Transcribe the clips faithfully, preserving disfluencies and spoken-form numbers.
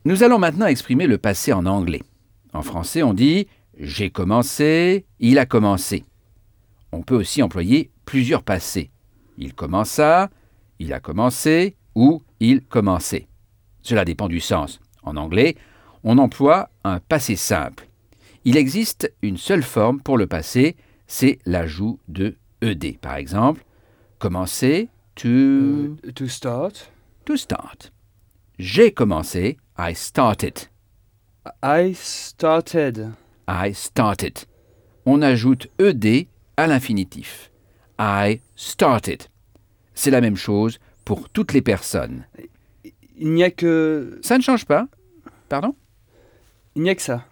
Nous allons maintenant exprimer le passé en anglais. En français, on dit « j'ai commencé »,« il a commencé ». On peut aussi employer plusieurs passés. « Il commença »,« il a commencé » ou « il commençait ». Cela dépend du sens. En anglais, on emploie un passé simple. Il existe une seule forme pour le passé, c'est l'ajout de ed. Par exemple, commencer, to... Uh, to start. To start. J'ai commencé, I started. I started. I started. On ajoute ed à l'infinitif. I started. C'est la même chose pour toutes les personnes. Il n'y a que... Ça ne change pas. Pardon ? Il n'y a que ça.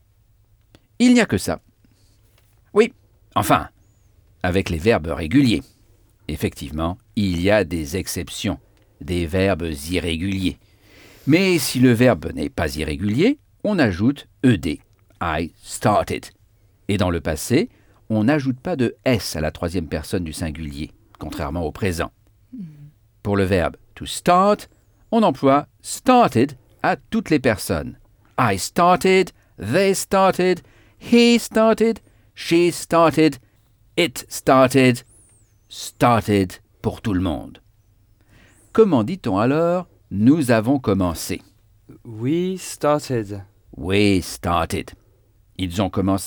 Il n'y a que ça. Oui, enfin, avec les verbes réguliers. Effectivement, il y a des exceptions, des verbes irréguliers. Mais si le verbe n'est pas irrégulier, on ajoute ed. I started. Et dans le passé, on n'ajoute pas de s à la troisième personne du singulier, contrairement au présent. Pour le verbe to start, on emploie started à toutes les personnes. I started, they started, he started, she started, it started, started pour tout le monde. Comment dit-on alors « nous avons commencé » ? We started. We started. Ils ont commencé ?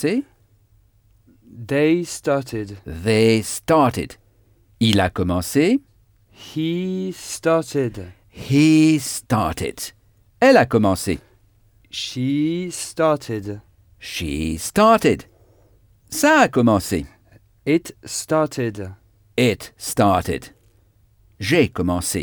They started. They started. Il a commencé ? He started. He started. Elle a commencé. She started. She started. Ça a commencé. It started. It started. J'ai commencé.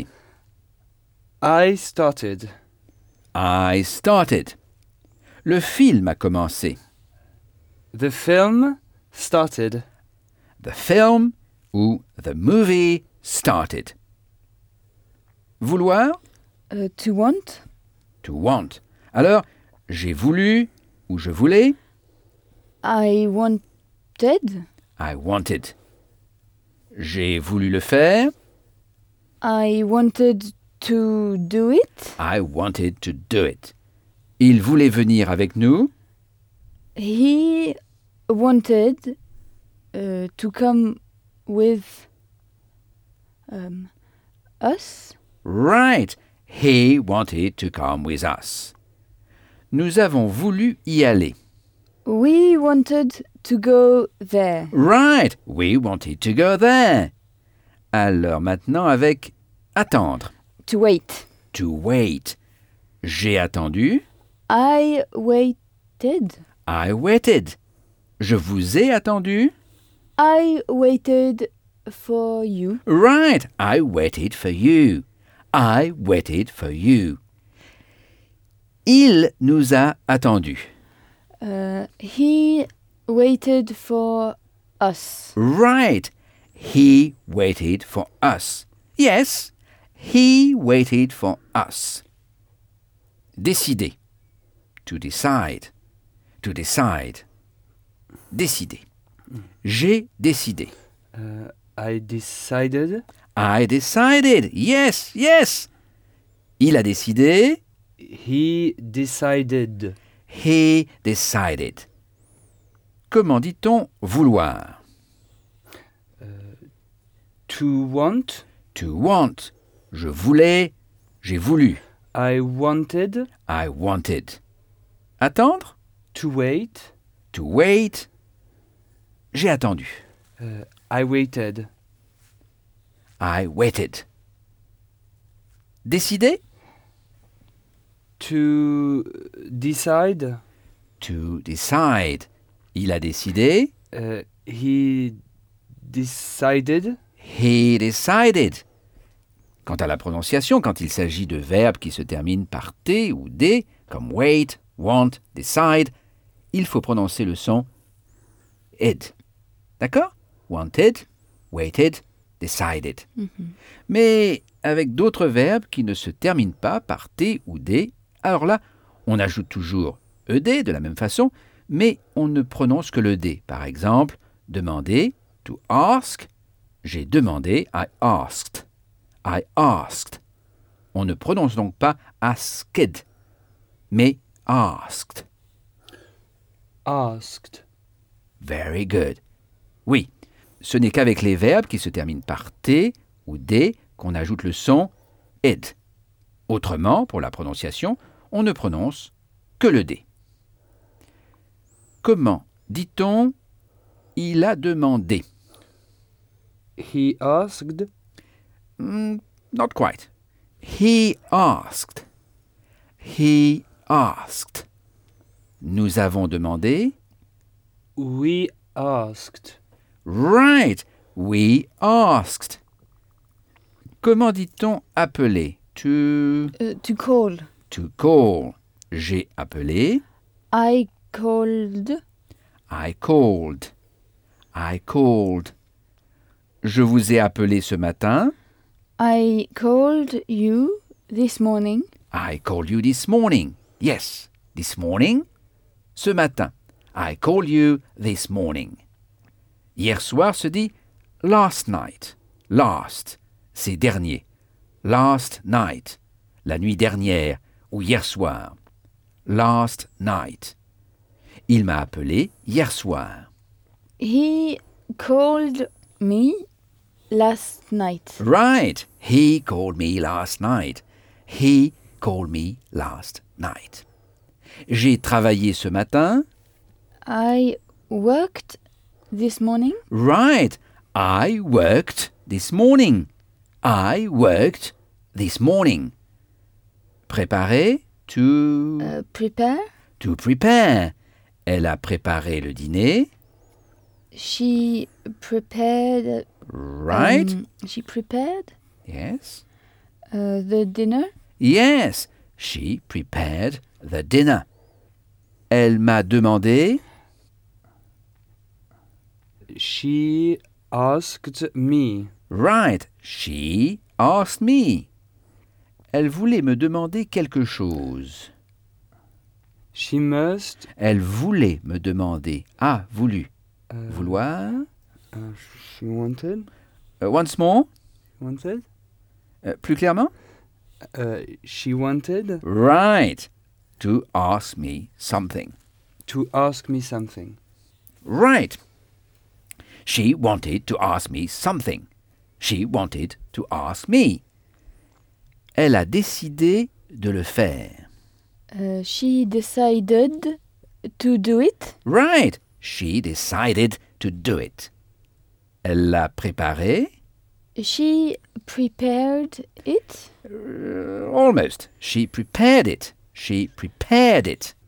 I started. I started. Le film a commencé. The film started. The film ou the movie started. Vouloir? Uh, to want. To want. Alors, j'ai voulu ou je voulais? I wanted. I wanted. J'ai voulu le faire? I wanted to do it. I wanted to do it. Il voulait venir avec nous? He wanted uh, to come with um, us. Right. He wanted to come with us. Nous avons voulu y aller. We wanted to go there. Right. We wanted to go there. Alors maintenant avec attendre. To wait. To wait. J'ai attendu. I waited. I waited. Je vous ai attendu. I waited for you. Right. I waited for you. I waited for you. Il nous a attendus. Uh, he waited for us. Right. He waited for us. Yes. He waited for us. Décider. To decide. To decide. Décider. J'ai décidé. Uh, I decided. I decided. Yes, yes. Il a décidé. He decided. He decided. Comment dit-on vouloir? To want. To want. Je voulais. J'ai voulu. I wanted. I wanted. Attendre? To wait. To wait. J'ai attendu. Uh, I waited. I waited. Décider? To decide. To decide. Il a décidé. Uh, he decided. He decided. Quant à la prononciation, quand il s'agit de verbes qui se terminent par T ou D, comme wait, want, decide, il faut prononcer le son ed. D'accord? Wanted, waited, decided. Mm-hmm. Mais avec d'autres verbes qui ne se terminent pas par T ou D, alors là, on ajoute toujours ed de la même façon, mais on ne prononce que le D. Par exemple, demander, to ask, j'ai demandé, I asked. I asked. On ne prononce donc pas asked. mais asked. Asked. Very good. Oui, ce n'est qu'avec les verbes qui se terminent par T ou D qu'on ajoute le son id. Autrement, pour la prononciation, on ne prononce que le D. Comment dit-on « il a demandé » He asked. Mm, Not quite. He asked. He asked. Nous avons demandé. We asked. Right. We asked. Comment dit-on appeler? To, Uh, to call. to call. J'ai appelé. I called. I called. I called. Je vous ai appelé ce matin. I called you this morning. I called you this morning. Yes, this morning. Ce matin. I called you this morning. Hier soir se dit last night. Last, c'est dernier. Last night, la nuit dernière ou hier soir. Last night. Il m'a appelé hier soir. He called me last night. Right. He called me last night. He called me last night. J'ai travaillé ce matin. I worked this morning. Right. I worked this morning. I worked this morning. Préparer, to, Uh, prepare. to prepare. Elle a préparé le dîner. She prepared. Right. um, she prepared Yes. uh, the dinner. Yes. She prepared the dinner. Elle m'a demandé. She asked me. Right. She asked me. Elle voulait me demander quelque chose. She must. Elle voulait me demander. A voulu. Uh, Vouloir. uh, she wanted. Uh, once more. Wanted. Uh, plus clairement. Uh, she wanted Right. To ask me something. to ask me something. Right. She wanted to ask me something. She wanted to ask me. Elle a décidé de le faire. Uh, she decided to do it. Right. She decided to do it. Elle l'a préparé. She prepared it. Uh, almost. She prepared it. She prepared it.